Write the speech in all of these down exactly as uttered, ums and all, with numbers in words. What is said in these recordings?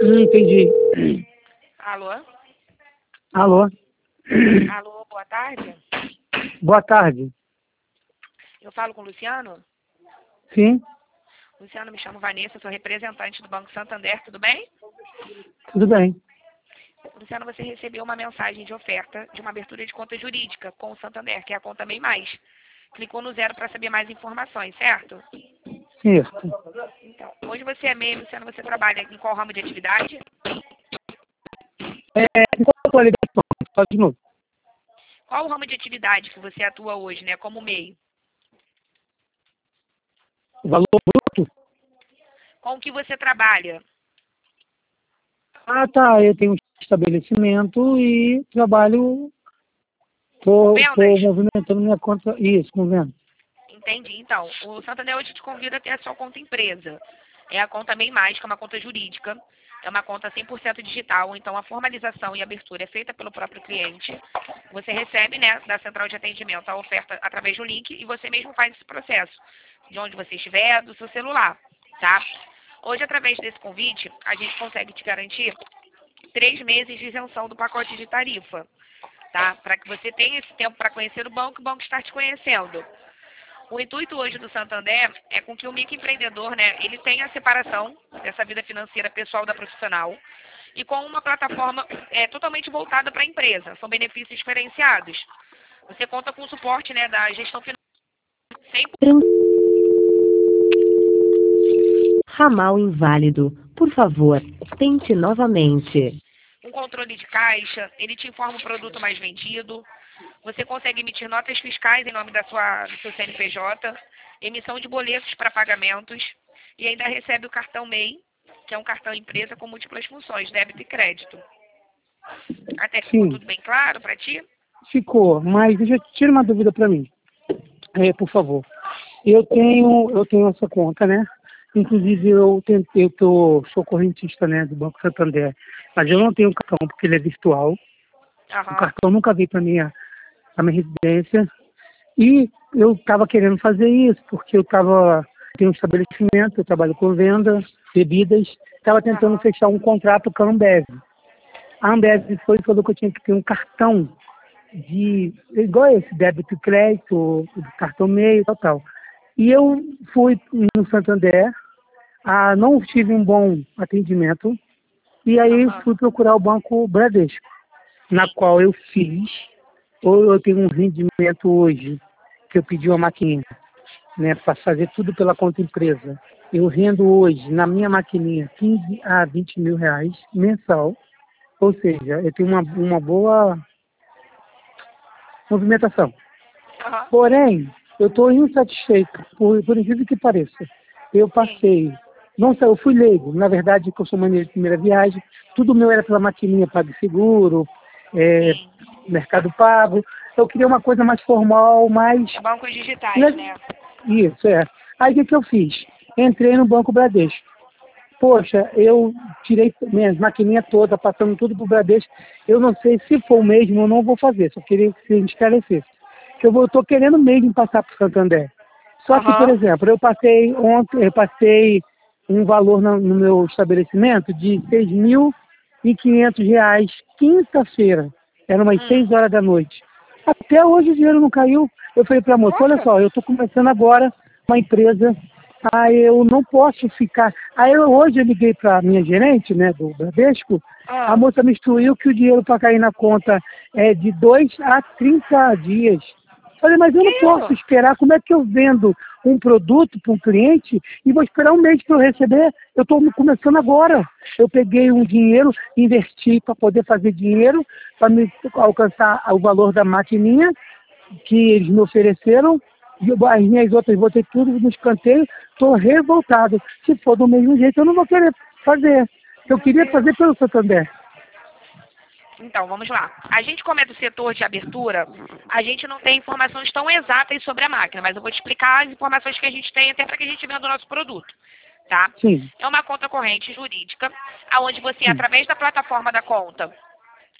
Hum, entendi. Alô? Alô? Alô, boa tarde. Boa tarde. Eu falo com o Luciano? Sim, Luciano, me chamo Vanessa, sou representante do Banco Santander, tudo bem? tudo bem. Luciano, você recebeu uma mensagem de oferta de uma abertura de conta jurídica com o Santander, que é a conta MEI Mais. Clicou no zero para saber mais informações, certo? Certo. Então, hoje você é MEI, Luciano, você trabalha em qual ramo de atividade? É, qual a tua ligação? Fala de novo. Qual o ramo de atividade que você atua hoje, né, como MEI? O valor bruto? Com o que você trabalha? Ah, tá. Eu tenho um estabelecimento e trabalho, Com tô, tô vendas? movimentando minha conta. Isso, com venda. Entendi. Então, o Santander hoje te convida a ter a sua conta empresa. É a conta MEI Mais, que é uma conta jurídica. É uma conta cem por cento digital, então a formalização e abertura é feita pelo próprio cliente. Você recebe, né, da central de atendimento a oferta através do link e você mesmo faz esse processo, de onde você estiver, do seu celular, tá? Hoje, através desse convite, a gente consegue te garantir três meses de isenção do pacote de tarifa, tá? Para que você tenha esse tempo para conhecer o banco e o banco estar te conhecendo. O intuito hoje do Santander é com que o microempreendedor, né, ele tenha a separação dessa vida financeira pessoal da profissional e com uma plataforma é, totalmente voltada para a empresa. São benefícios diferenciados. Você conta com o suporte, né, da gestão financeira cem por cento. Ramal inválido. Por favor, tente novamente. Um controle de caixa, ele te informa o produto mais vendido. Você consegue emitir notas fiscais em nome da sua, do seu C N P J, emissão de boletos para pagamentos e ainda recebe o cartão MEI, que é um cartão empresa com múltiplas funções, débito e crédito. Até que ficou Sim, tudo bem claro para ti? ficou. Mas deixa eu tirar uma dúvida para mim. É, por favor. Eu tenho, eu tenho essa conta, né? Inclusive eu tentei, eu tô, sou correntista, né, do Banco Santander, mas eu não tenho cartão porque ele é virtual. O Aham, cartão nunca veio para minha, pra minha residência. E eu estava querendo fazer isso porque eu estava tenho um estabelecimento, eu trabalho com venda, bebidas, estava tentando aham. fechar um contrato com a Ambev. A Ambev foi e falou que eu tinha que ter um cartão de igual esse, débito e crédito, cartão meio, tal, tal. E eu fui no Santander, ah, não tive um bom atendimento, e aí Aham, fui procurar o Banco Bradesco, na sim. qual eu fiz, ou eu tenho um rendimento hoje, que eu pedi uma maquininha, né, para fazer tudo pela conta empresa. Eu rendo hoje, na minha maquininha, quinze a vinte mil reais mensal, ou seja, eu tenho uma, uma boa movimentação. Aham, Porém, eu estou insatisfeito, por, por incrível que pareça. Eu sim, passei, não sei, eu fui leigo, na verdade, que eu sou maneiro de primeira viagem, tudo meu era pela maquininha PagSeguro, é, sim. Mercado Pago. Eu queria uma coisa mais formal, mais. É bancos digitais, né? né? Isso, é. Aí o que, que eu fiz? Entrei no Banco Bradesco. Poxa, eu tirei minhas maquininhas todas, passando tudo pro Bradesco. Eu não sei se for o mesmo, eu não vou fazer, só queria que você me esclarecesse. Que eu estou querendo mesmo passar para o Santander. Só que, por Aham, exemplo, eu passei ontem, eu passei um valor no, no meu estabelecimento de seis mil e quinhentos reais, quinta-feira. Era umas seis hum. horas da noite. Até hoje o dinheiro não caiu. Eu falei para a moça, olha Nossa, só, eu estou começando agora uma empresa, aí eu não posso ficar. Aí eu, hoje eu liguei para a minha gerente, né, do Bradesco, a ah, moça me instruiu que o dinheiro para cair na conta é de dois a trinta dias. Falei, mas eu que não posso isso? esperar. Como é que eu vendo um produto para um cliente e vou esperar um mês para eu receber? Eu estou começando agora. Eu peguei um dinheiro, investi para poder fazer dinheiro, para me alcançar o valor da maquininha que eles me ofereceram. E eu- as minhas outras botei tudo no escanteio. Estou revoltado. Se for do mesmo jeito, eu não vou querer fazer. Eu Meu queria fazer Deus. pelo Santander. Então, vamos lá. A gente, como é do setor de abertura, a gente não tem informações tão exatas sobre a máquina, mas eu vou te explicar as informações que a gente tem até para que a gente venda o nosso produto, tá? Sim, É uma conta corrente jurídica, onde você, sim. através da plataforma da conta,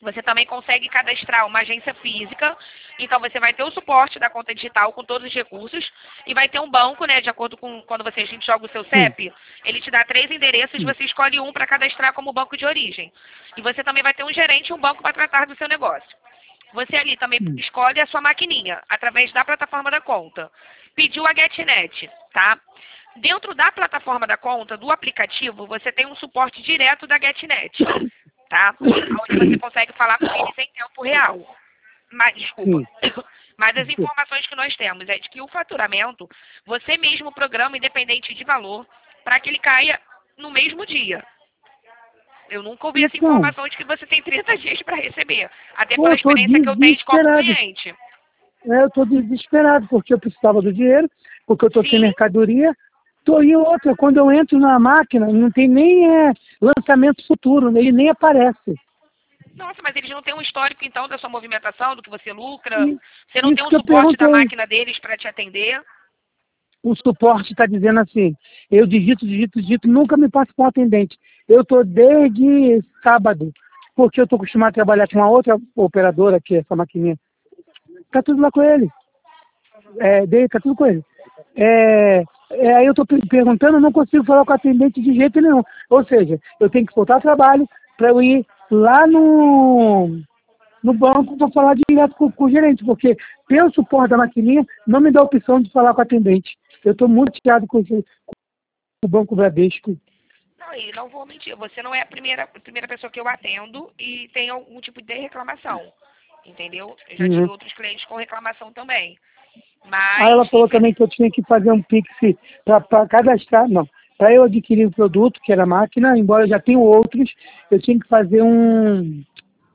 Você também consegue cadastrar uma agência física, então você vai ter o suporte da conta digital com todos os recursos e vai ter um banco, né, de acordo com quando você, a gente joga o seu C E P, ele te dá três endereços, você escolhe um para cadastrar como banco de origem. E você também vai ter um gerente e um banco para tratar do seu negócio. Você ali também escolhe a sua maquininha, através da plataforma da conta. Pediu a GetNet, tá? Dentro da plataforma da conta, do aplicativo, você tem um suporte direto da GetNet. Tá? Onde você consegue falar com eles em tempo real. Mas, desculpa. Mas as informações que nós temos é de que o faturamento, você mesmo programa independente de valor, para que ele caia no mesmo dia. Eu nunca ouvi essa informação de que você tem trinta dias para receber. Até pela experiência que eu tenho de como cliente. É, eu estou desesperado, porque eu precisava do dinheiro, porque eu estou sem mercadoria. Tô, e outra, quando eu entro na máquina, não tem nem é, lançamento futuro, ele nem aparece. Nossa, mas eles não têm um histórico, então, da sua movimentação, do que você lucra? E, você não tem um suporte da máquina deles para te atender? O suporte está dizendo assim, eu digito, digito, digito, nunca me passo com um atendente. Eu estou desde sábado, porque eu estou acostumado a trabalhar com uma outra operadora, que é essa maquininha. Está tudo lá com ele. É, está tudo com ele. É, é, aí eu estou perguntando, eu não consigo falar com o atendente de jeito nenhum. Ou seja, eu tenho que voltar ao trabalho para eu ir lá no, no banco para falar direto com, com o gerente, porque pelo suporte da maquininha não me dá a opção de falar com o atendente. Eu estou muito chateado com, esse, com o Banco Bradesco. Não, e não vou mentir, você não é a primeira, a primeira pessoa que eu atendo e tem algum tipo de reclamação, entendeu? Eu já uhum. tive outros clientes com reclamação também. Mas, aí ela falou também que eu tinha que fazer um Pix para cadastrar, não, para eu adquirir o produto, que era a máquina, embora eu já tenha outros, eu tinha que fazer um,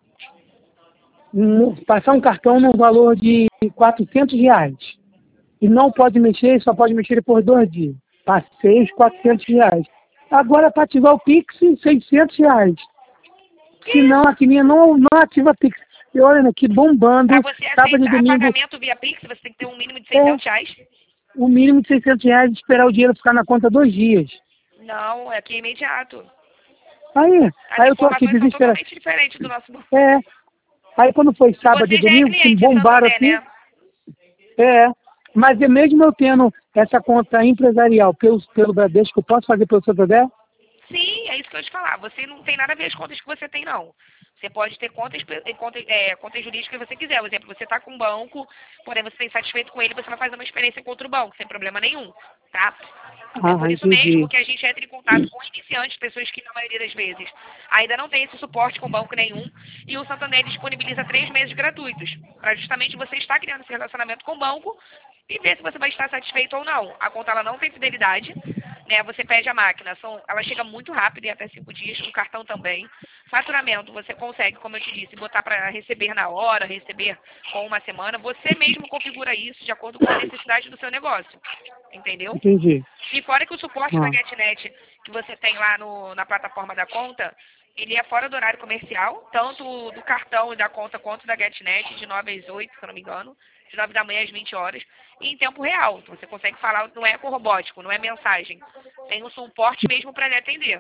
um passar um cartão no valor de quatrocentos reais. E não pode mexer, só pode mexer por dois dias. Passei os quatrocentos reais. Agora, para ativar o Pix, seiscentos reais. Senão, a maquininha não, não ativa Pix. E olha, que bombando. Para você sábado e aceitar domingo, pagamento via Pix, você tem que ter um mínimo de seiscentos reais? O mínimo de seiscentos reais e esperar o dinheiro ficar na conta dois dias. Não, é aqui é imediato. Aí, As aí eu tô aqui desesperado. totalmente diferente do nosso... É. Aí quando foi sábado você e domingo, já é que bombaram aqui. Né? É. Mas é mesmo eu tendo essa conta empresarial pelo, pelo Bradesco, eu posso fazer pelo Santander? Sim, é isso que eu ia te falar. Você não tem nada a ver as contas que você tem, não. Você pode ter contas, contas, é, contas jurídicas que você quiser. Por exemplo, você está com um banco, porém você está insatisfeito com ele, você vai fazer uma experiência com outro banco, sem problema nenhum, tá? Ah, é por isso entendi. mesmo que a gente entra em contato com iniciantes, pessoas que, na maioria das vezes, ainda não tem esse suporte com banco nenhum, e o Santander disponibiliza três meses gratuitos, para justamente você estar criando esse relacionamento com o banco e ver se você vai estar satisfeito ou não. A conta ela não tem fidelidade, né? Você pede a máquina, são, ela chega muito rápido, em até cinco dias, o cartão também. Faturamento, você consegue, como eu te disse, botar para receber na hora, receber com uma semana. Você mesmo configura isso de acordo com a necessidade do seu negócio. Entendeu? Entendi. E fora que o suporte ah. da GetNet que você tem lá no, na plataforma da conta, ele é fora do horário comercial, tanto do cartão e da conta quanto da GetNet, de nove às oito, se eu não me engano, de nove da manhã às vinte horas, e em tempo real. Então, você consegue falar, não é com robótico, não é mensagem. Tem um suporte mesmo para lhe atender.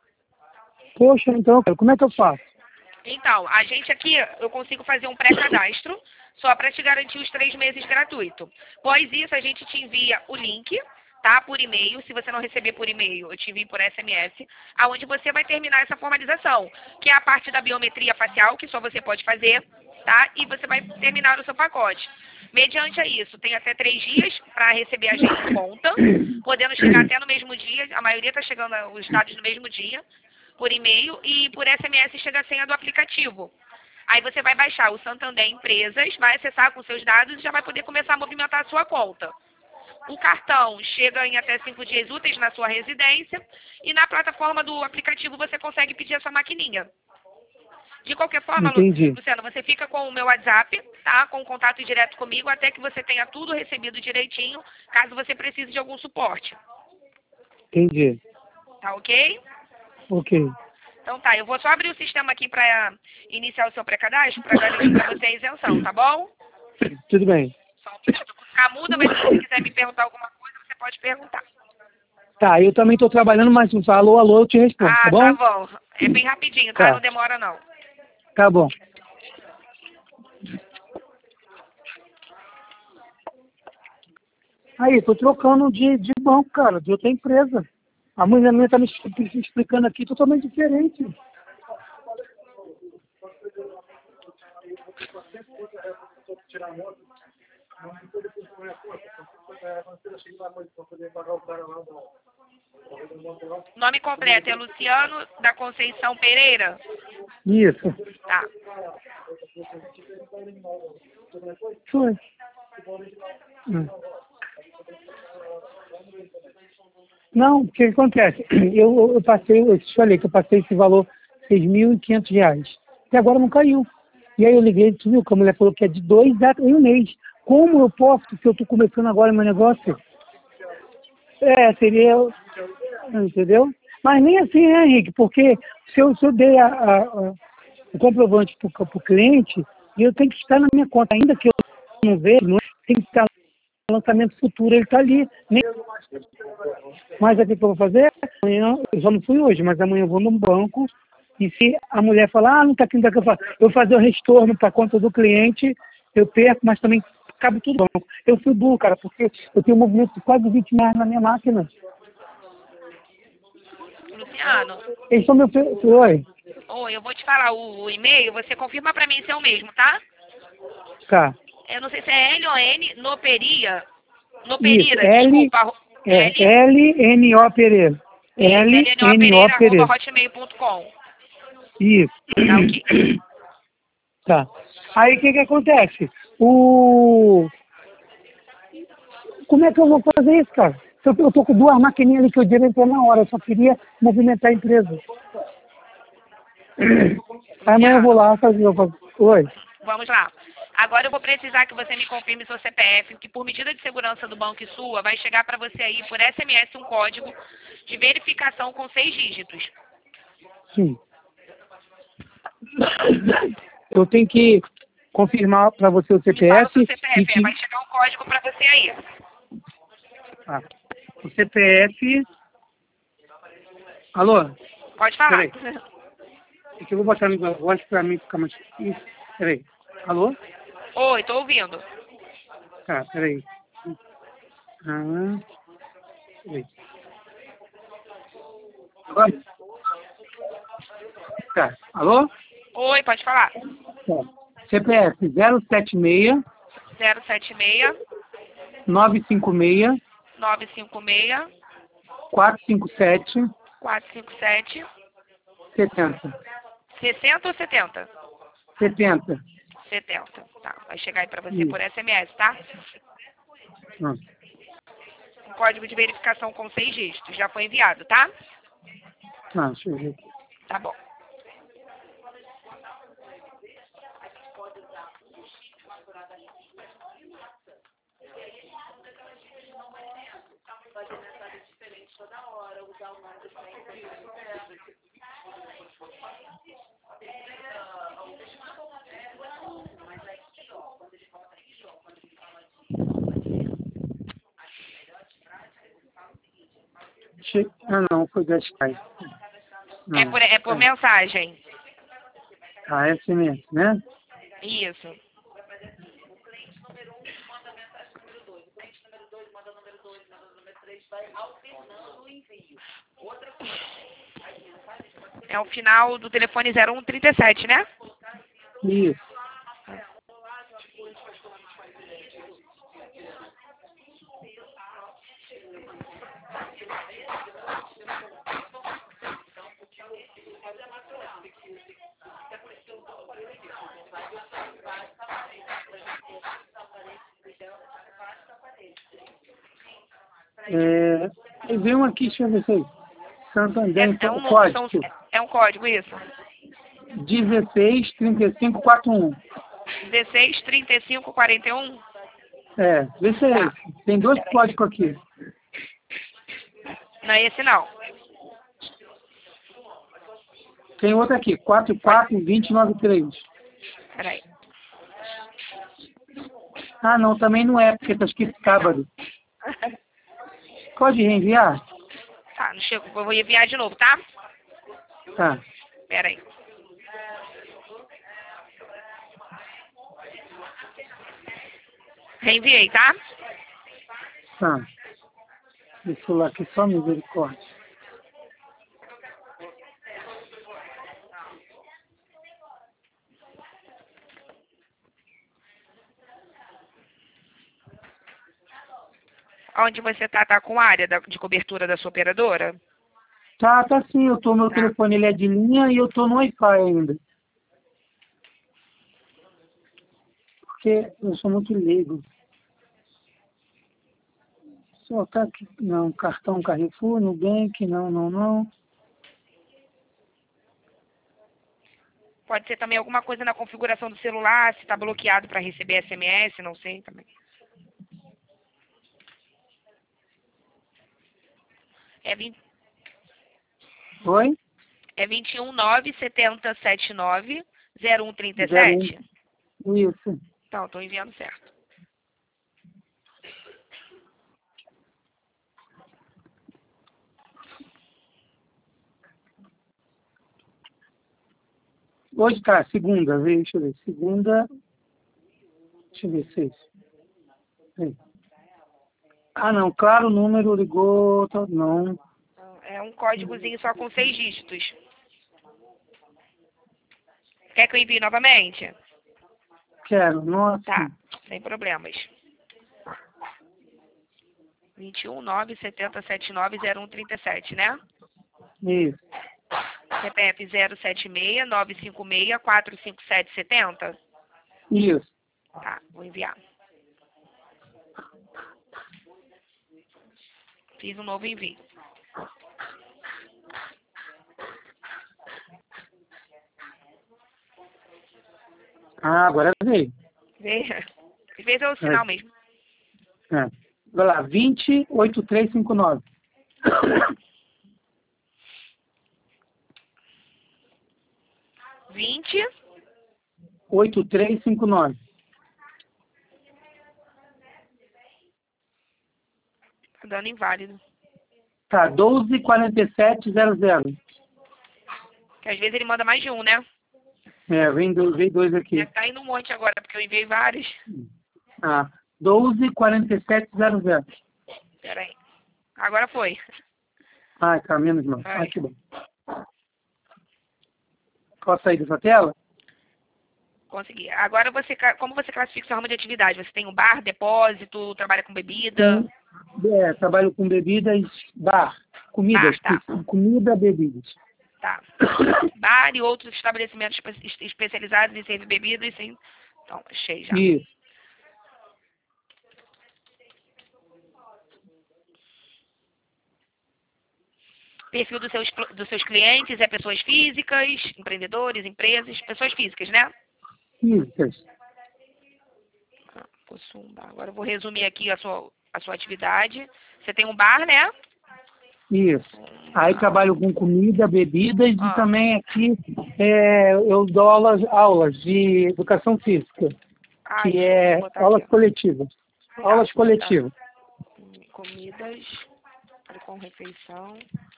Poxa, então, como é que eu faço? Então, a gente aqui, eu consigo fazer um pré-cadastro, só para te garantir os três meses gratuito. Após isso, a gente te envia o link, tá? Por e-mail. Se você não receber por e-mail, eu te envio por S M S, aonde você vai terminar essa formalização, que é a parte da biometria facial, que só você pode fazer, tá? E você vai terminar o seu pacote. Mediante a isso, tem até três dias para receber a gente em conta, podendo chegar até no mesmo dia. A maioria está chegando os dados no mesmo dia, por e-mail, e por S M S chega a senha do aplicativo. Aí você vai baixar o Santander Empresas, vai acessar com seus dados e já vai poder começar a movimentar a sua conta. O cartão chega em até cinco dias úteis na sua residência e na plataforma do aplicativo você consegue pedir essa maquininha. De qualquer forma, Entendi. Luciano, você fica com o meu WhatsApp, tá? Com contato direto comigo, até que você tenha tudo recebido direitinho, caso você precise de algum suporte. Entendi. Tá ok? Ok. Então tá, eu vou só abrir o sistema aqui para iniciar o seu pré-cadastro, para garantir para você a isenção, tá bom? Tudo bem. Só um minuto. Ficar muda, mas se você quiser me perguntar alguma coisa, você pode perguntar. Tá, eu também estou trabalhando, mas se você alô, alô, eu te respondo, ah, tá bom? tá bom. É bem rapidinho, tá? Tá. Não demora não. Tá bom. Aí, tô trocando de, de banco, cara, de outra empresa. A mulher minha tá me expli- explicando aqui totalmente diferente. Nome completo é Luciano da Conceição Pereira? Isso. Tá. Foi. Hum. Não, o que acontece? Eu, eu passei, eu te falei que eu passei esse valor, seis mil e quinhentos reais. E agora não caiu. E aí eu liguei, tu viu que a mulher falou que é de dois a um mês. Como eu posso, se eu estou começando agora meu negócio? É, seria, entendeu? Mas nem assim, né, Henrique? Porque se eu, se eu dei a, a, a, o comprovante para o cliente, eu tenho que estar na minha conta, ainda que eu não veja, não é, tem que estar no lançamento futuro, ele está ali. Nem... Mas o que eu vou fazer? Amanhã, eu só não fui hoje, mas amanhã eu vou num banco e se a mulher falar, ah, não está aqui, não tá aqui, eu, falo, eu vou fazer o retorno para a conta do cliente, eu perco, mas também cabe tudo no banco. Eu fui burro, cara, porque eu tenho um movimento de quase vinte reais na minha máquina. Luciano, Eles são meu... Oi, oi, eu vou te falar o, o e-mail, você confirma pra mim se é o mesmo, tá? tá. Eu não sei se é L ou N, Noperia, Isso, Noperira, L, desculpa, arro- é, L, L N O Pereira. L L N O N O Pereira, arroba Pereira. hotmail ponto com. Isso. Tá ok. Tá. Aí o que que acontece? O... Como é que eu vou fazer isso, cara? Eu, eu tô com duas maquininhas ali que eu devia entrar na hora, eu só queria movimentar a empresa. Amanhã eu vou lá fazer. Eu faço... Oi. Vamos lá. Agora eu vou precisar que você me confirme seu C P F, que por medida de segurança do banco e sua, vai chegar para você aí por S M S um código de verificação com seis dígitos. Sim. Eu tenho que confirmar para você o Me fala o C P F seu C P F, e é, que... vai chegar um código para você aí. Ah, o C P F... Alô? Pode falar. Peraí. É que eu vou botar no voz para mim ficar mais... Ih, peraí. Alô? Oi, tô ouvindo. Tá, peraí. Ah, peraí. Agora? Tá. Alô? Oi, pode falar. Tá. C P F zero sete seis, zero sete seis, nove cinco seis, nove cinco seis, quatro cinco sete, quatro cinco sete, setenta. sessenta ou setenta? setenta. setenta. Tá, vai chegar aí para você Isso. por S M S, tá? Ah, Um código de verificação com seis dígitos. Já foi enviado, tá? ah, deixa eu ver aqui. Tá bom. Che- Ah, não, foi da Sky. Não. É por, é por mensagem. Ah, S M S, né? Isso. É o final do telefone zero um trinta e sete, né? Isso. É, e vem um aqui, deixa eu ver se aí. Santander, É, é, então, um, código. são, é um código, isso. dezesseis, trinta e cinco, quarenta e um. dezesseis, trinta e cinco, quarenta e um. É, vê se é Tá. esse. Tem dois códigos aqui. Não é esse, não. Tem outro aqui, quatro quatro, dois zero nove três. Peraí. Ah, não, também não é, porque está escrito sábado. Pode reenviar? Tá, não chegou. Eu vou enviar de novo, tá? Tá. Peraí. Reenviei, tá? Tá. Esse celular aqui só misericórdia. Onde você tá, tá com área da- de cobertura da sua operadora? Tá, tá sim, eu tô, meu Tá. telefone ele é de linha e eu tô no Wi-Fi ainda. Porque eu sou muito leigo. Só tá aqui, não, cartão Carrefour, Nubank, não, não, não. Pode ser também alguma coisa na configuração do celular, se tá bloqueado para receber S M S, não sei também. É, vinte, Oi? é vinte e um nove setenta setenta e nove zero um trinta e Zero um. sete? Isso. Então, tô enviando certo. Hoje tá, segunda, deixa eu ver. Segunda. Deixa eu ver se é isso. Aí. Ah, não, claro, o número ligou. tá- Não. É um códigozinho só com seis dígitos. Quer que eu envie novamente? Quero, nossa. Tá, sem problemas. vinte e um nove setenta setenta e nove zero um trinta e sete, né? Isso. C P F zero sete seis nove cinco seis quatro cinco sete sete zero. Isso. Tá, vou enviar. Fiz um novo envio. Ah, agora veio. Veja. Às vezes é o sinal mesmo. É. Vai lá, vinte, oitenta e três cinquenta e nove. vinte. oitenta e três cinquenta e nove. Tá dando inválido. Tá, doze, quarenta e sete, zero zero. Que às vezes ele manda mais de um, né? É, vem dois, vem dois aqui. Deve tá indo um monte agora, porque eu enviei vários. Ah, doze, quarenta e sete, zero zero. Pera aí. Agora foi. Ah, tá, menos mal. Vai. Ah, que bom. Posso sair dessa tela? Consegui. Agora você, ca- como você classifica sua ramo de atividade? Você tem um bar, depósito, trabalha com bebida? Sim. É, trabalho com bebidas, bar, comidas, Bar, tá. isso, comida, bebidas. Tá. Bar e outros estabelecimentos espe- especializados em servir bebidas, sim. Então, achei já. Isso. Perfil dos seus, cl- dos seus clientes é pessoas físicas, empreendedores, empresas, pessoas físicas, né? Físicas. Ah, possuo um bar. Agora eu vou resumir aqui a sua, a sua atividade. Você tem um bar, né? Isso. Aí trabalho com comida, bebidas Ah. e também aqui é, eu dou aulas, aulas de educação física, Ah, que isso, é vou botar aulas aqui. coletivas. Tá, Aulas vou botar. coletivas. Comidas com refeição,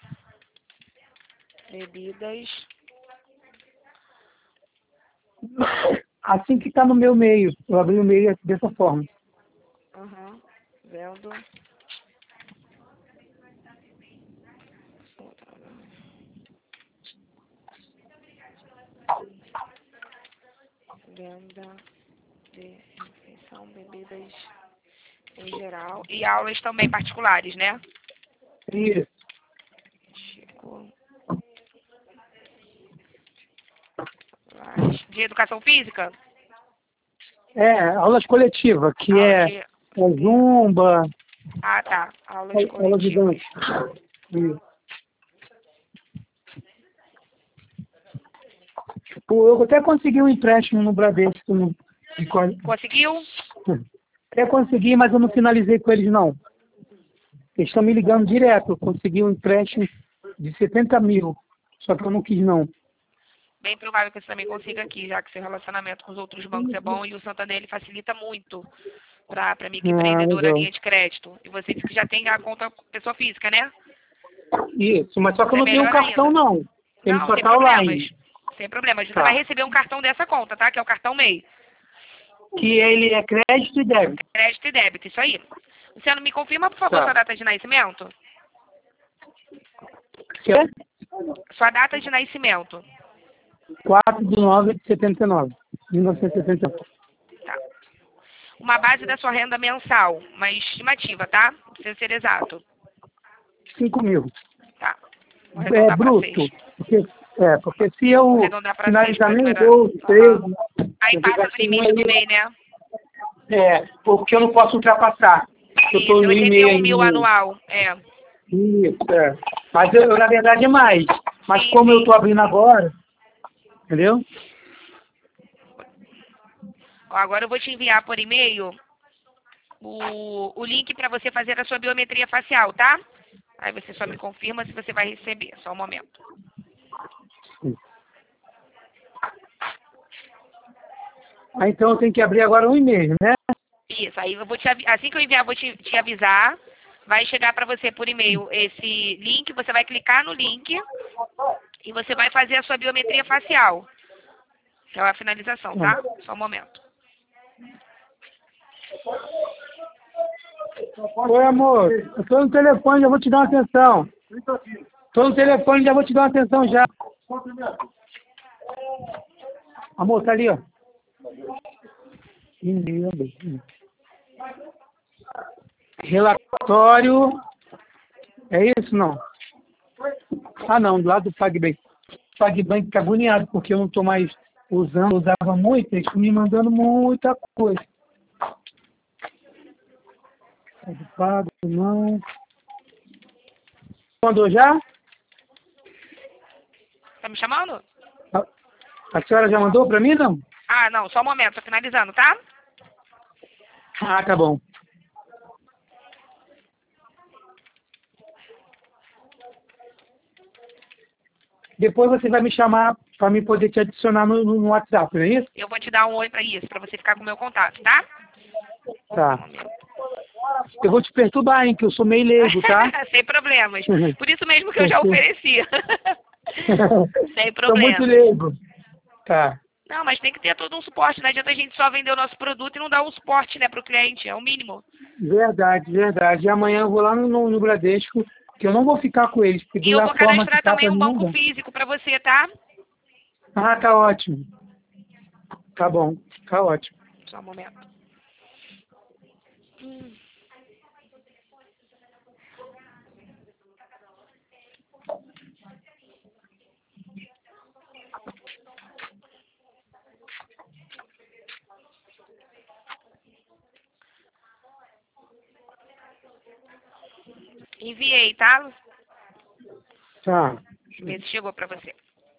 bebidas. Assim que está no meu meio. Eu abri o meio dessa forma. Uhum. Vendo. Venda de refeição, bebidas em geral. E aulas também particulares, né? Isso. Chico. De educação física? É, aulas coletivas, que Aula é, de... é zumba, Ah, tá. Aulas aulas de coletivas. dança. Isso. Tipo, eu até consegui um empréstimo no Bradesco. No, de co- Conseguiu? até consegui, mas eu não finalizei com eles, não. Eles estão me ligando direto. Eu consegui um empréstimo de setenta mil. Só que eu não quis, não. Bem provável que você também consiga aqui, já que seu relacionamento com os outros bancos é bom e o Santander ele facilita muito para a microempreendedora a legal. linha de crédito. E você disse que já tem a conta pessoa física, né? Isso, mas só que eu É não tenho melhor cartão, ainda. não. Ele Não, só sem tá online. problemas. Sem problemas. Você Tá. vai receber um cartão dessa conta, tá? Que é o cartão M E I. Que ele é crédito e débito. Crédito e débito, isso aí. Luciano, me confirma, por favor, Tá. sua data de nascimento? Quer? Sua data de nascimento. quatro de nove de setenta e nove. mil novecentos e setenta e nove. Tá. Uma base da sua renda mensal, uma estimativa, tá? Não precisa ser exato. cinco mil. Tá. Vou É arredondar pra bruto. seis. Porque, é, porque se Vou eu arredondar pra seis, finalizar pra nem melhorar. doze, treze, Aham. Aí eu passa fico do assim, limite do aí- MEI, né? é, porque eu não posso ultrapassar. Eu Isso, tô no oitenta e e-mail um mil ainda. anual. É. Isso, é. Mas eu, eu, na verdade, é mais. Mas Sim, como sim. eu tô abrindo agora, entendeu? Ó, agora eu vou te enviar por e-mail o, o link para você fazer a sua biometria facial, tá? Aí você só me confirma se você vai receber. Só um momento. Ah, então eu tenho que abrir agora um e-mail, né? Isso, aí eu vou te avi- assim que eu enviar, eu vou te, te avisar. Vai chegar para você por e-mail esse link, você vai clicar no link e você vai fazer a sua biometria facial. Que é a finalização, tá? Só um momento. Oi, amor. Eu tô no telefone, já vou te dar uma atenção. Tô no telefone, já vou te dar uma atenção já. Amor, tá ali, ó. Relatório. É isso, não? Ah, não, do lado do PagBank. O PagBank fica agoniado, porque eu não tô mais usando, eu usava muito, eles estão me mandando muita coisa. Pago, não. Mandou já? Tá me chamando? A, a senhora já mandou pra mim, não? Ah, não, só um momento, tô finalizando, tá? Ah, tá bom. Depois você vai me chamar para mim poder te adicionar no, no WhatsApp, não é isso? Eu vou te dar um oi pra isso, pra você ficar com o meu contato, tá? Tá. Eu vou te perturbar, hein, que eu sou meio leigo, tá? Sem problemas. Por isso mesmo que eu já ofereci. Sem Sou muito problemas. leigo. Tá. Não, mas tem que ter todo um suporte. Não adianta a gente só vender o nosso produto e não dar um suporte, né, pro cliente. É o mínimo. Verdade, verdade. E amanhã eu vou lá no, no, no Bradesco, que eu não vou ficar com eles, porque E eu da vou forma que cadastrar tá também pra um mim não banco dá. físico pra você, tá? Ah, tá ótimo. Tá bom, tá ótimo. Só um momento. Hum. Enviei, tá? Tá. Deixa eu ver se chegou pra você.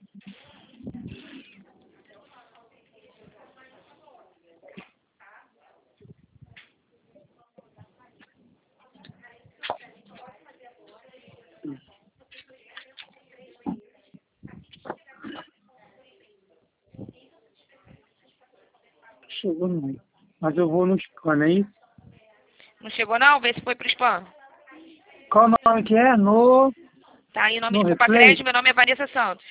Chegou não. Mas eu vou no spam, hein? Não chegou não? Vê se foi pro spam. Qual o nome que é? No, Tá aí, nome no de Culpa replay? Crédito, meu nome é Vanessa Santos.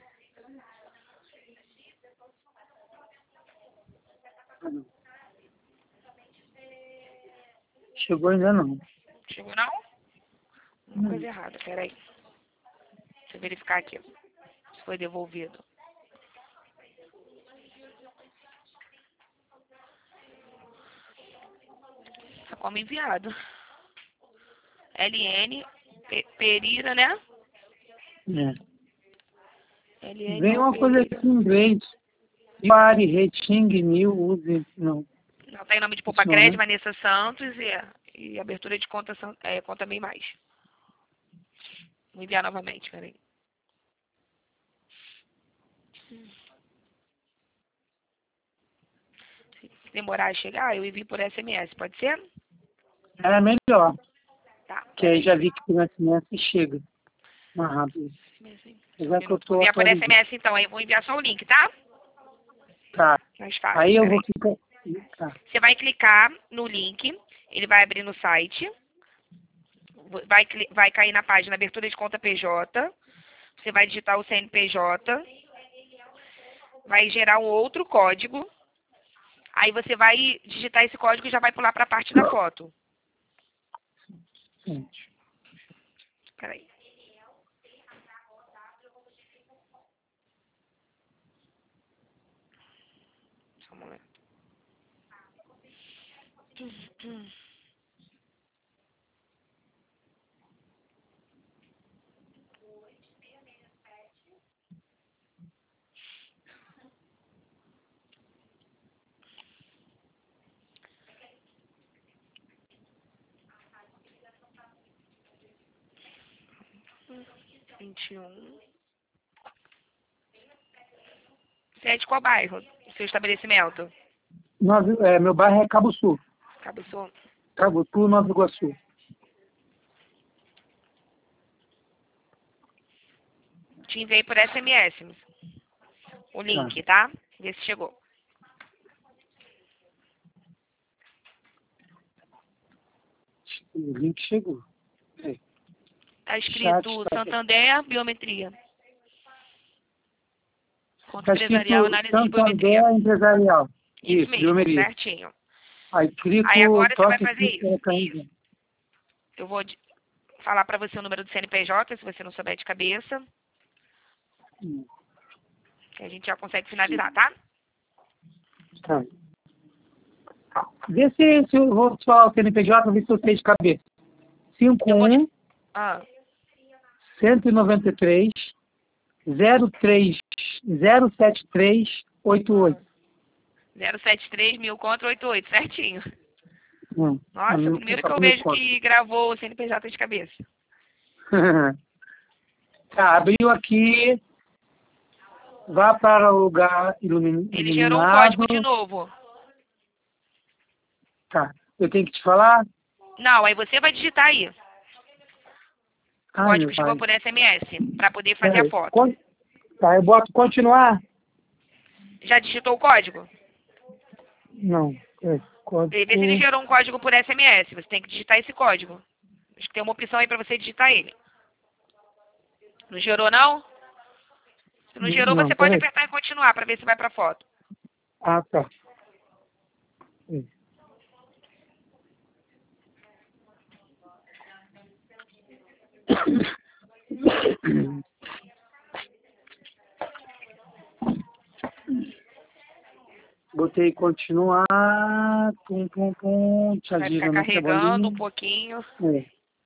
Chegou ainda não. Chegou não? Uma coisa errada, peraí. Deixa eu verificar aqui. Se foi devolvido. Tá como enviado. L N, Pe- Perira, né? É. L N Vem uma coisa Perira. assim em inglês. Pare, retingue, new, use. Não. Não, tá em nome de Poupa Isso não, Crédito, né? Vanessa Santos e, e abertura de conta, San- é, conta bem mais. Vou enviar novamente, peraí. Se demorar a chegar, eu envio por S M S, pode ser? É melhor. Tá, Que aí peraí. já vi que o S M S chega mais rápido. Só um Já que eu minuto. Vou tô enviar por atualizando. S M S então, aí eu vou enviar só o link, tá? Tá. Mais fácil, Aí eu peraí. vou ficar. Tá. Você vai clicar no link, ele vai abrir no site, vai, cli- vai cair na página abertura de conta P J, você vai digitar o C N P J, vai gerar um outro código, aí você vai digitar esse código e já vai pular para a parte da foto. Gente. Peraí. Só um momento. Hum, hum. vinte e um. Você é de qual bairro? O seu estabelecimento? Nova, é, meu bairro é Cabo Sul. Cabo Sul. Cabo Sul, Nova Iguaçu. Te enviei por S M S o link, tá? Vê se chegou. O link chegou. É. Tá Chat, escrito tá. Santander Biometria. Conta Está empresarial, escrito análise de biometria. Santander Empresarial. Isso Isso, mesmo, biometria. certinho. Aí Aí clico, agora você vai toque fazer aqui isso. para Isso. Eu vou de- falar pra você o número do C N P J, se você não souber de cabeça, que a gente já consegue finalizar, tá? Tá. Vê se, se eu vou te falar o C N P J, ver se eu sei de cabeça. Eu vou... cinquenta e um, Ah, cento e noventa e três, zero três, zero sete três, oito oito. zero sete três mil contra oitenta e oito, certinho. Hum. Nossa, Hum, primeiro só que eu pra me vejo conta. que gravou o C N P J de cabeça. Tá, abriu aqui. Vá para o lugar ilumin- Ele gerou um código iluminado. de novo. Tá. Eu tenho que te falar? Não, aí você vai digitar aí. O Ai, código meu chegou pai. por S M S, pra poder fazer a Peraí. foto. Con- Tá, eu boto continuar? Já digitou o código? Não. É, Vê se ele código... gerou um código por S M S. Você tem que digitar esse código. Acho que tem uma opção aí pra você digitar ele. Não gerou, não? Se não gerou, Não, você pode peraí. apertar e continuar pra ver se vai pra foto. Ah, tá. É. Botei continuar, pum, pum, pum, te Vai ficar agita na carregando um cebolinha. pouquinho. É.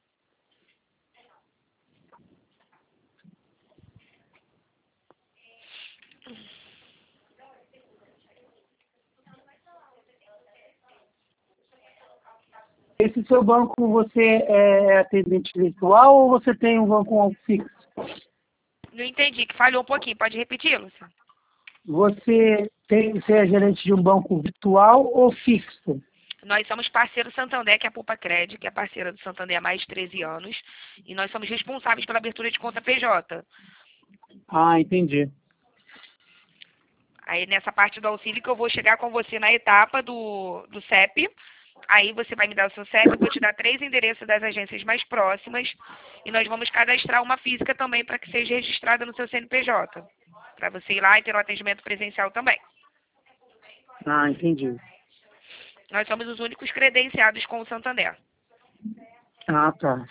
Esse seu banco, você é atendente virtual ou você tem um banco fixo? Não entendi, que falhou um pouquinho. Pode repetir, Lúcia? Você, tem, você é gerente de um banco virtual ou fixo? Nós somos parceiro do Santander, que é a Poupa Cred, que é parceira do Santander há mais de treze anos. E nós somos responsáveis pela abertura de conta P J. Ah, entendi. Aí nessa parte do auxílio que eu vou chegar com você na etapa do, do C E P. Aí você vai me dar o seu C E P, eu vou te dar três endereços das agências mais próximas. E nós vamos cadastrar uma física também para que seja registrada no seu C N P J. Para você ir lá e ter um atendimento presencial também. Ah, entendi. Nós somos os únicos credenciados com o Santander. Ah, tá.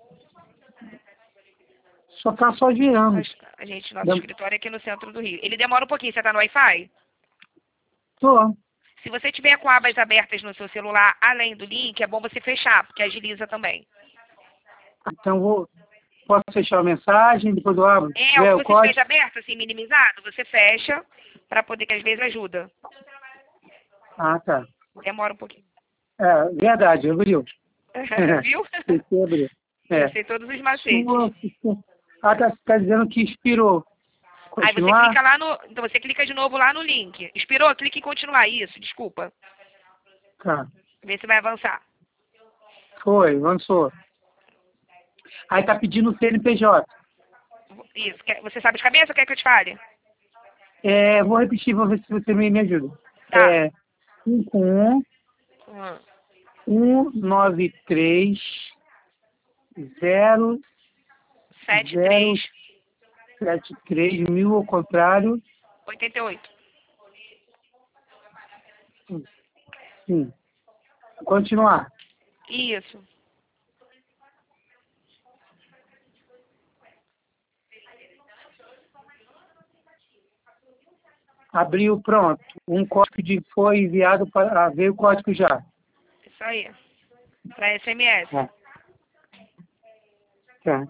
Só tá só girando. Nós- a gente, nosso Dem- escritório é aqui no centro do Rio. Ele demora um pouquinho. Você está no Wi-Fi? Tô. Se você tiver com abas abertas no seu celular, além do link, é bom você fechar, porque agiliza também. Então vou. Posso fechar a mensagem, depois eu abro? Se É, o tiver que o você código. esteja aberto, assim, minimizado, você fecha, para poder, que às vezes ajuda. Ah, tá. Demora um pouquinho. É, verdade, abriu. Viu? Esqueci, abriu. Eu É. sei todos os macetes. Sua- Ah, tá, tá dizendo que expirou. Aí você Continuar? clica lá no. Então você clica de novo lá no link. Expirou? Clica em continuar. Isso, desculpa. Tá. Vê se vai avançar. Foi, avançou. Aí tá pedindo o C N P J. Isso. Quer- Você sabe de cabeça ou quer que eu te fale? É, vou repetir, vou ver se você me, me ajuda. Tá. É cinco um Hum. um nove três zero sete zero três sete três mil ao contrário. oitenta e oito. Sim. Continuar. Isso. Abriu, pronto. Um código de foi enviado para... Ah, veio o código já. Isso aí. Para S M S. Tá. Tá.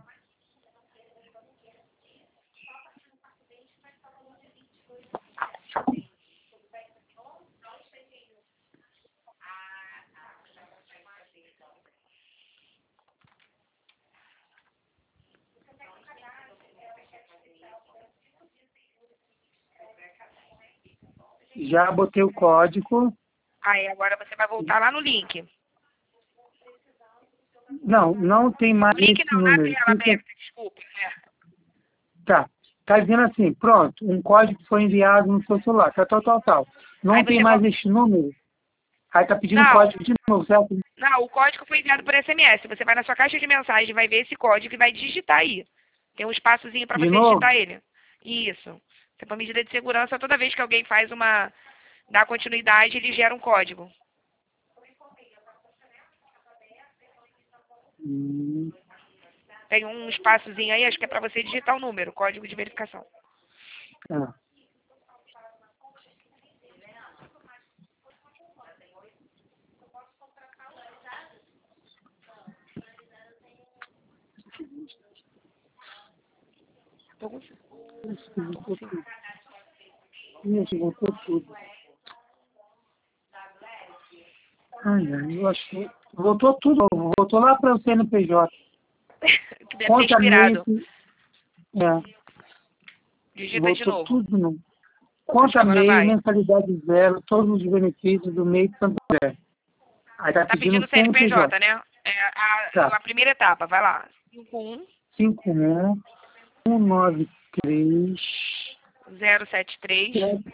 Já botei o código. Aí agora você vai voltar lá no link. Não, não tem mais O link esse não, na número. tela Fica- aberta, desculpa. É. Tá. Tá dizendo assim, pronto, um código foi enviado no seu celular, tal, tal, tal, tal. Não Aí tem você mais vol- este número. Aí tá pedindo Não. código de novo, certo? Não, o código foi enviado por S M S. Você vai na sua caixa de mensagem, vai ver esse código e vai digitar aí. Tem um espaçozinho para De você novo? digitar ele. Isso. Você põe medida de segurança, toda vez que alguém faz uma... dá continuidade, ele gera um código. Hum, Tem um espaçozinho aí, acho que é para você digitar o número, código de verificação. tá. Tô com- Isso, voltou tudo. Isso, voltou tudo. Ai, ai, eu acho que voltou tudo. Voltou lá para o C N P J. que deve ter Conta expirado. mês. É, Digita de voltou novo. tudo, não. Acho que Conta agora MEI, vai. mensalidade zero, todos os benefícios do MEI de Santo André. Aí tá Tá pedindo pedindo C N P J, C N P J. né? É a, Tá. a primeira etapa, vai lá. cinco um cinco um um nove três zero sete três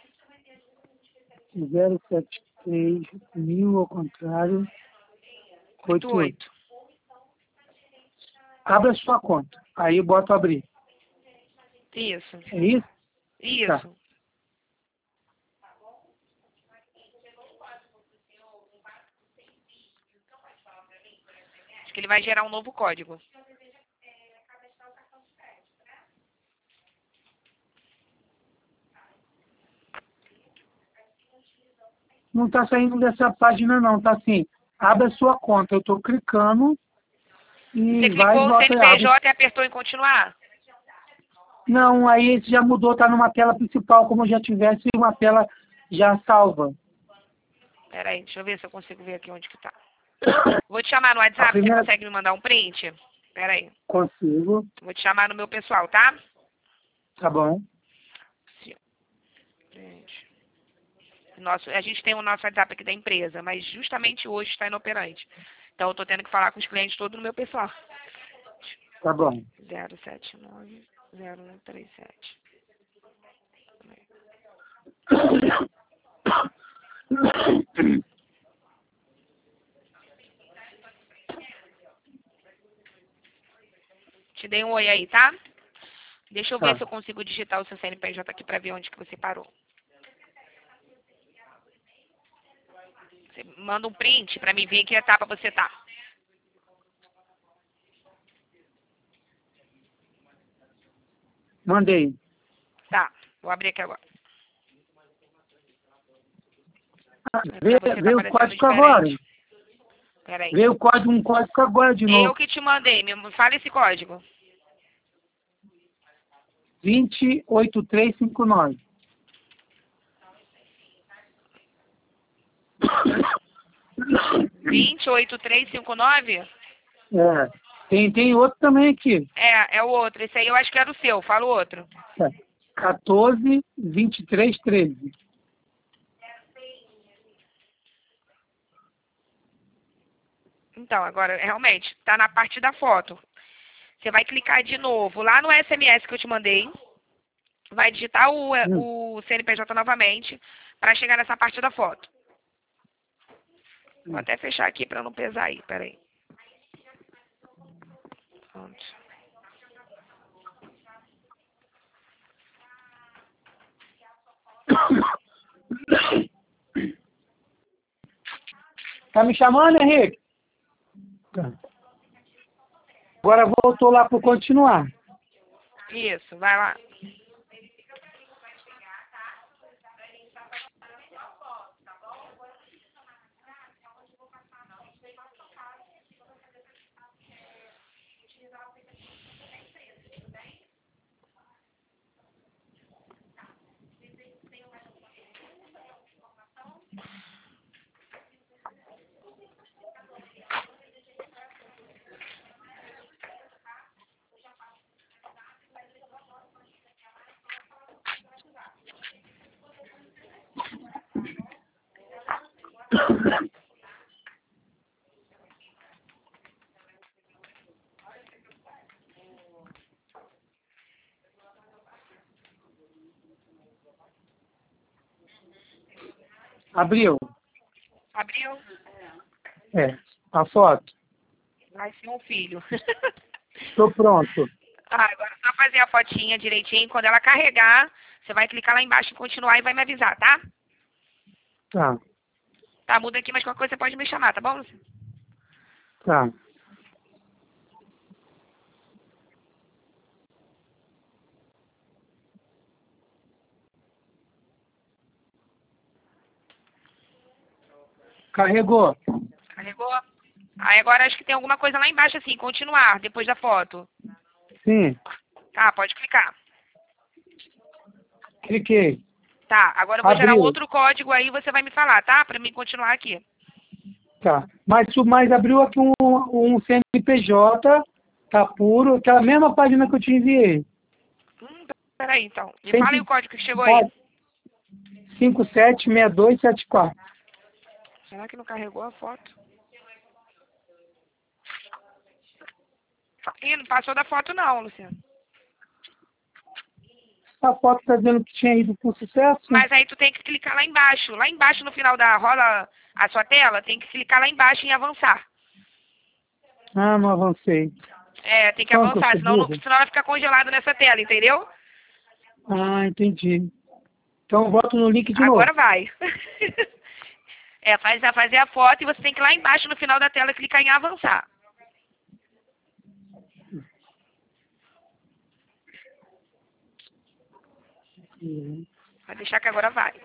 zero sete três mil ao contrário oito oito oito. oito. Abra a sua conta. Aí eu boto abrir. Isso. É isso? Isso. Tá. Acho que ele vai gerar um novo código. Não tá saindo dessa página não, tá assim. Abra a sua conta. Eu tô clicando e Você vai e clicou o volta e abre. C N P J e apertou em continuar? Não, aí esse já mudou, tá numa tela principal, como já tivesse uma tela já salva. Pera aí, deixa eu ver se eu consigo ver aqui onde que tá. Vou te chamar no A WhatsApp, primeira... você consegue me mandar um print? Pera aí. Consigo, Vou te chamar no meu pessoal, tá? tá bom. Gente. Nosso, a gente tem o nosso WhatsApp aqui da empresa, mas justamente hoje está inoperante. Então eu tô tendo que falar com os clientes todos no meu pessoal. Tá bom. zero sete nove zero um três sete. Te dei um oi aí, tá? Deixa eu ver Tá. se eu consigo digitar o seu C N P J aqui pra ver onde que você parou. Você manda um print pra mim ver em que etapa você tá. Mandei. Tá, vou abrir aqui agora. Ah, É, Veio, pra você tá veio o aparecendo código agora. diferente. Pera aí. Veio o código, um código agora de Eu novo. que te mandei, me fala esse código. vinte oito três cinco nove. vinte oito três cinco nove? É. Tem, tem outro também aqui. É, é o outro. Esse aí eu acho que era o seu. Fala o outro. É. quatorze vinte e três treze. Então, agora, realmente, tá na parte da foto. Você vai clicar de novo lá no S M S que eu te mandei. Vai digitar o, Hum. o C N P J novamente para chegar nessa parte da foto. Vou até fechar aqui para não pesar aí. Pera aí. Pronto. Tá me chamando, Henrique? Tá. Agora voltou lá para continuar. Isso, vai lá. Abriu. Abriu? É. A foto. Vai ser um filho. Estou pronto. Ah, agora é só fazer a fotinha direitinho. Quando ela carregar, você vai clicar lá embaixo em continuar e vai me avisar, tá? Tá. Tá, muda aqui, mas qualquer coisa você pode me chamar, tá bom, Luciano? Tá. Carregou. Carregou? Aí agora acho que tem alguma coisa lá embaixo assim, continuar, depois da foto. Sim. Tá, pode clicar. Cliquei. Tá, agora eu vou gerar um Abriu. outro código aí, você vai me falar, tá? Pra mim continuar aqui. Tá. Mas, su- mas abriu aqui um, um C N P J, tá puro, aquela mesma página que eu te enviei. Hum, peraí então. Me Cem- fala aí o código que chegou aí. cinco sete seis dois sete quatro. Será que não carregou a foto? Ih, não passou da foto não, Luciano. A foto está dizendo que tinha ido com sucesso? Mas aí tu tem que clicar lá embaixo. Lá embaixo no final da rola a sua tela, tem que clicar lá embaixo em avançar. Ah, não avancei. É, tem que Como que eu avançar, sou senão, não- burro? senão ela fica congelada nessa tela, entendeu? Ah, entendi. Então voto no link de novo. Agora vai. É, faz, fazer a foto e você tem que ir lá embaixo no final da tela clicar em avançar. Uhum. Vai deixar que agora vai.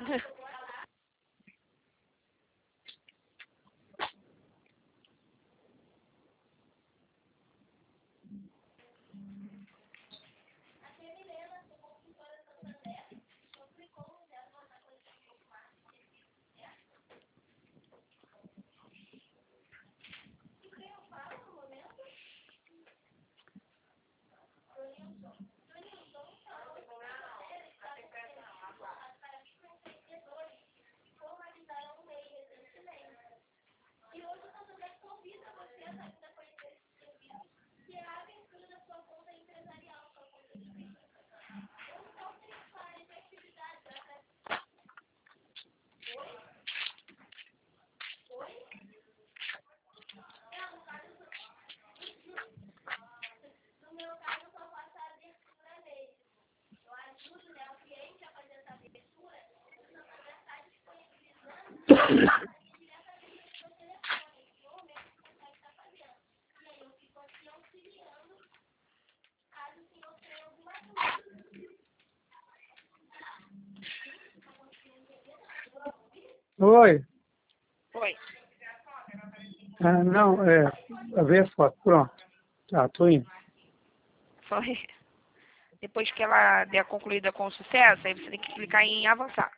Oi. Foi. Ah, não, é. A ver a foto. Pronto. Tá, tô indo. Foi. Depois que ela der concluída com sucesso, aí você tem que clicar em avançar.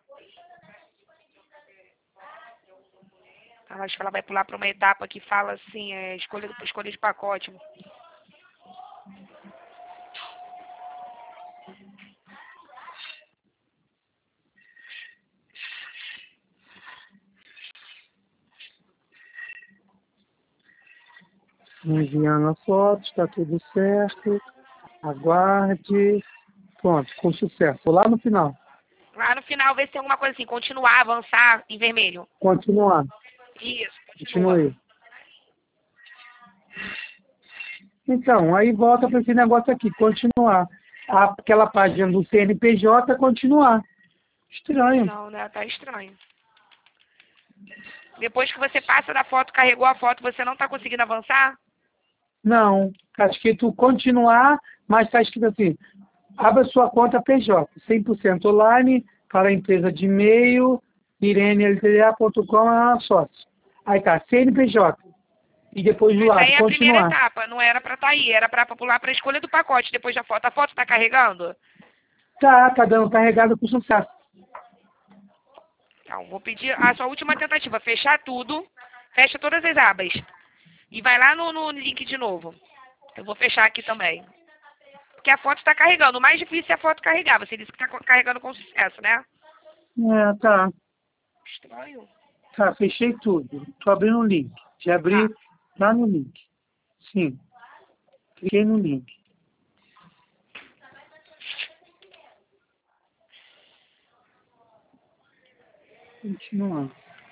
Eu acho que ela vai pular para uma etapa que fala assim, é, escolha, escolha de pacote. Enviando a foto, está tudo certo. Aguarde. Pronto, com sucesso. Vou lá no final. Lá no final, vê se tem alguma coisa assim, continuar, avançar, em vermelho. Continuar. Isso, continua. Continue. Então, aí volta para esse negócio aqui, continuar. Aquela página do C N P J, continuar. Estranho. Não, né? Tá estranho. Depois que você passa da foto, carregou a foto, você não tá conseguindo avançar? Não, está escrito continuar, mas está escrito assim, abra sua conta P J, cem por cento online, para a empresa de e-mail, irene l t d a ponto com, é sócio. Aí tá, C N P J. E depois do Essa lado, aí é a primeira continuar. etapa, não era pra estar aí, era pra pular pra escolha do pacote depois da foto. A foto tá carregando? Tá, tá dando carregado com sucesso. Então, vou pedir a sua última tentativa, fechar tudo, fecha todas as abas. E vai lá no, no link de novo. Eu vou fechar aqui também. Porque a foto está carregando. O mais difícil é a foto carregar. Você disse que está carregando com sucesso, né? É, tá. Estranho. Tá, fechei tudo. Tô abrindo o link. Já abri Tá. lá no link. Sim. Cliquei no link. Continuar.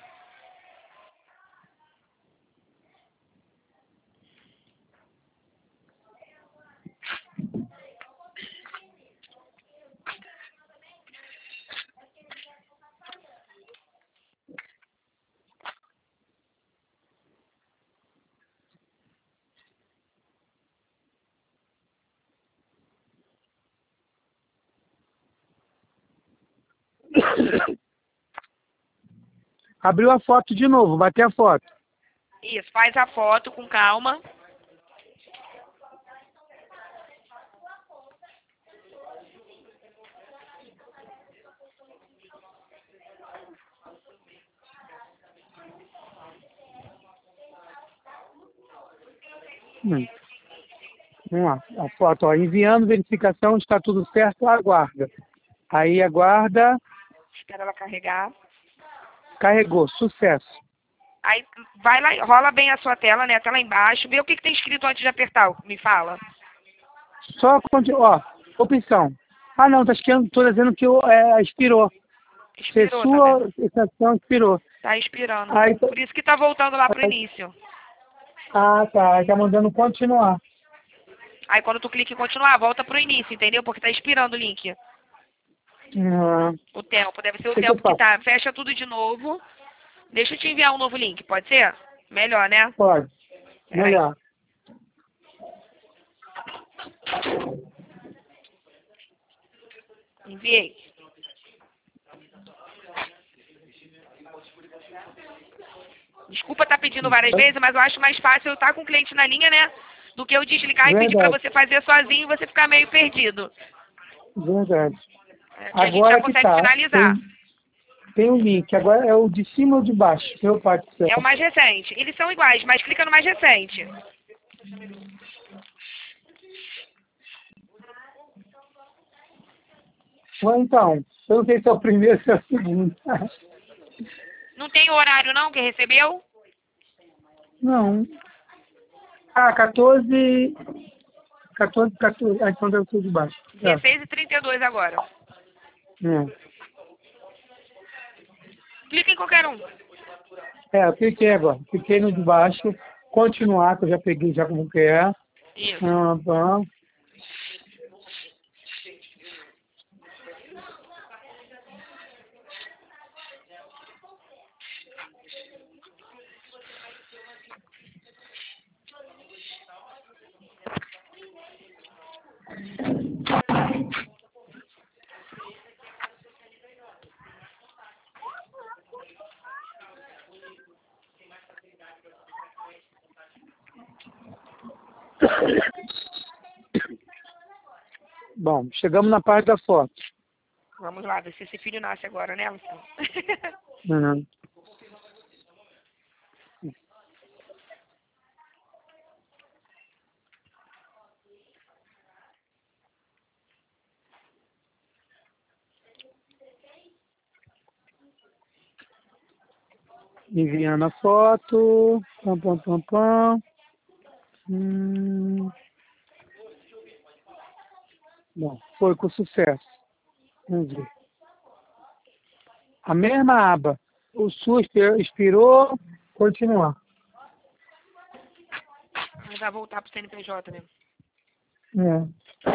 Abriu a foto de novo, bater a foto. Isso, faz a foto com calma. Hum. Vamos lá, a foto, ó, enviando verificação, está tudo certo, aguarda. Aí aguarda, Espera ela carregar. carregou, sucesso. Aí vai lá, rola bem a sua tela, né? Até lá embaixo. Vê o que, que tem escrito antes de apertar. Me fala. Só continuar, ó, opção. Ah não, tá escrito, tô dizendo que é, expirou. Expirou, tá Sua vendo? estação expirou. Tá expirando. Aí, Por isso que tá voltando lá pro início. ah tá, aí tá mandando continuar. Aí quando tu clica em continuar, volta pro início, entendeu? Porque tá expirando o link. Ah, O tempo, deve ser o que que tempo eu que faço? tá. Fecha tudo de novo. Deixa eu te enviar um novo link, pode ser? Melhor, né? Pode, Peraí. melhor. Enviei. Desculpa estar pedindo várias vezes, mas eu acho mais fácil eu estar com o cliente na linha, né? Do que eu desligar e pedir pra Verdade. você fazer sozinho e você ficar meio perdido. Verdade. É, que a gente já Agora que consegue tá, finalizar. tem, tem um link, agora é o de cima ou de baixo? Eu participo. É o mais recente. Eles são iguais, mas clica no mais recente. Ou então, eu não sei se é o primeiro ou se é o segundo. Não tem o horário não que recebeu? Não. Ah, quatorze. quatorze, quatorze. Ah, então deve ser de baixo. É. dezesseis e trinta e dois agora. É. Clica em qualquer um. É, eu cliquei agora. Cliquei no de baixo. Continuar, que eu já peguei já como que é. Isso. Ah, bom. Bom, chegamos na parte da foto. Vamos lá, ver se esse filho nasce agora, né, Luciano? Uhum. Enviando a foto. Pam, pam, pam, pam. Hum. Bom, foi com sucesso. Vamos ver. A mesma aba. O S U S expirou. Continuar. Mas vai voltar pro C N P J, né? É.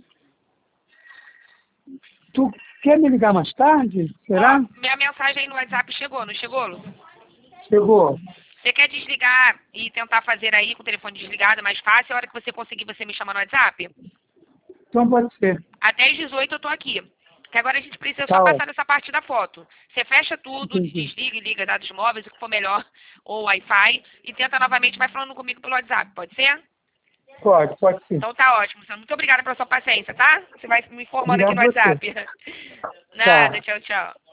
Tu quer me ligar mais tarde? Será? Ó, minha mensagem aí no WhatsApp chegou, não chegou, Lu? Chegou. Você quer desligar e tentar fazer aí com o telefone desligado, é mais fácil? A hora que você conseguir, você me chama no WhatsApp? Então pode ser. Até às dezoito eu tô aqui. Que agora a gente precisa Tá só ótimo. passar dessa parte da foto. Você fecha tudo, Entendi. desliga e liga dados móveis, o que for melhor, ou Wi-Fi, e tenta novamente, vai falando comigo pelo WhatsApp, pode ser? Pode, pode ser. Então tá ótimo, Luciano. Muito obrigada pela sua paciência, tá? Você vai me informando aqui no Obrigado a você. WhatsApp. Nada, tchau, tchau.